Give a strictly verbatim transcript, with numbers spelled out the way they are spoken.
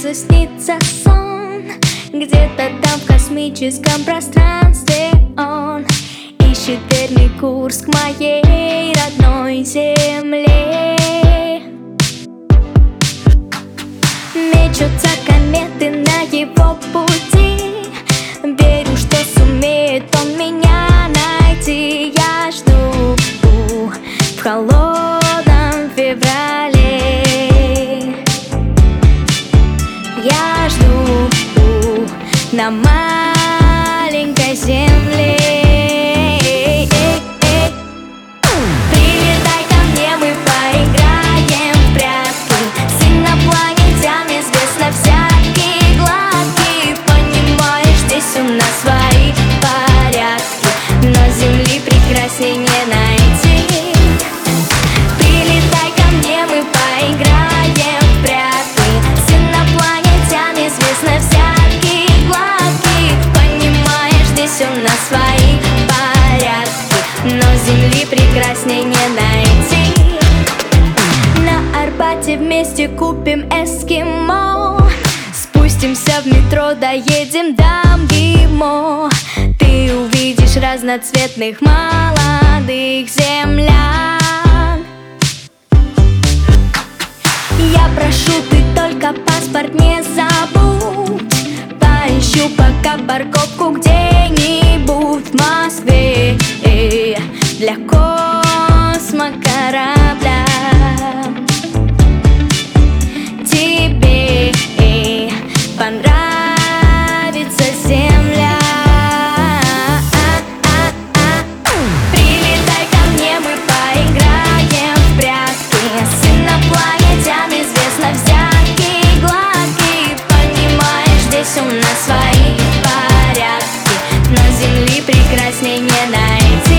сразу снится сон. Где-то там в космическом пространстве он ищет верный курс к моей родной земле. Мечутся кометы на его пути. Верю, что сумеет он меня найти. Я жду в холодном феврале. Я жду на маленькой земле. Прилетай ко мне, мы поиграем в прятки. С инопланетян известно всякие гладкие. Понимаешь, здесь у нас свои порядки, но Земли прекрасней не найти. Прилетай ко мне, мы поиграем в прятки. С инопланетян известно всякие гладкие. Понимаешь, здесь у нас свои порядки, но Земли прекрасней не найти. На Арбате вместе купим эскимо. Спустимся в метро, доедем до МГИМО. Ты увидишь разноцветных молодых землян. Я прошу, ты только паспорт не забудь. Поищу пока парковку где-нибудь в Москве для космокорабля. Тебе понравится Земля. Прилетай ко мне, мы поиграем в прятки. С инопланетян известно всякие гладкие. Понимаешь, здесь у нас свои порядки, но Земли прекрасней не найти.